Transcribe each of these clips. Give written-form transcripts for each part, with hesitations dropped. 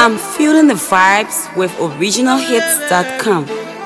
I'm feeling the vibes with originalhits.com.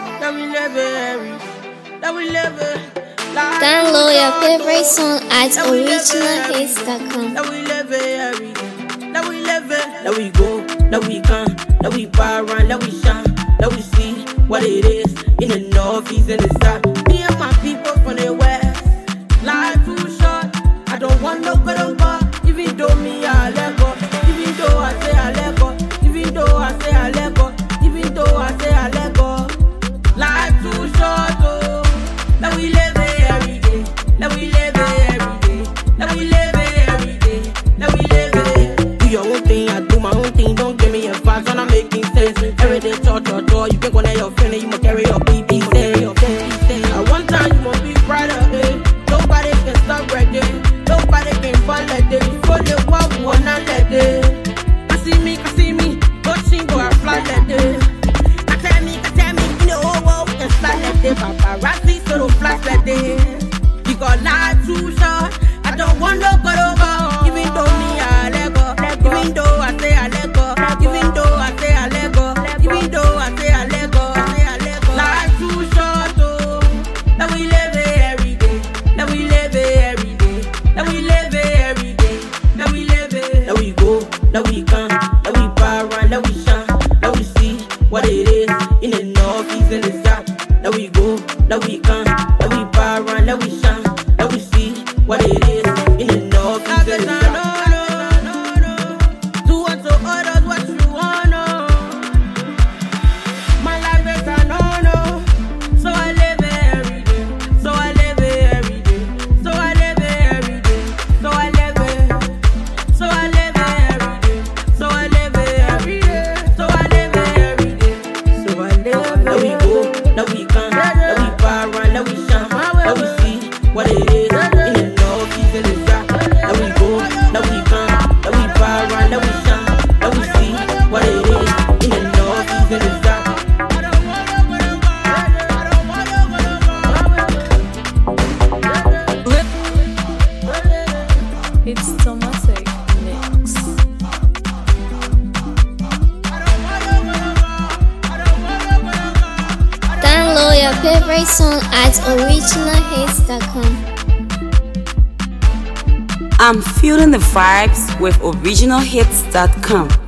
Download your favorite song at originalhits.com. Now we live it, now we go, now we come, now we power around, now we shine, now we see what it is in the north, east, and the south. Me and my people from the west, life too short. I don't want no good on God, even though me I let go, even though I say I let go, even though I say I let go, even though I say I let go. Life too short, oh. Now we live it every day, now we live it every day, now we live it every day, now we live it. Do your own thing, I do my own thing. Don't give me advice when I'm making sense. Every day, talk. You can connect your friend and you must carry your BB. At one time, you must be brighter, eh? Nobody can stop right there. Nobody can fall like this. Before they walk, will not let it. Can see me. Go sing, go and fly like this. Can tell me, you know, oh, and fly like this. Paparazzi, so don't flash like this. You got life too short. I don't want no go over. Even though me, I let go. Even though I say I let go. Even though I say I let go. Even though I say I let go. Life too short, oh. Now we live it every day. Now we live it every day. Now we live it every day. Now we live it. Now we go. Now we come. Now we power around. Now we shine. Now we see what it is in the north, east, and the south. Now we go. Now we come. Now we power around. Now we shine. Now we see what it is in the north, east, and the south. Do unto others what you want, no. My life is a no. So I live it every day. So I live it every day. So I live it every day. So I live it. So I live it every day. So I live it every day. So I live it every day. So I live it. Now we go. Now we come. Now we power around. Now we shine. Now we see what it is in the north, east, and the south. Now we go. Now we come. Now we power around. Now we shine. Now we see what it is in the north, east, and the south. It's Tomasek Mix. Download your favorite song at originalhits.com. I'm feeling the vibes with originalhits.com.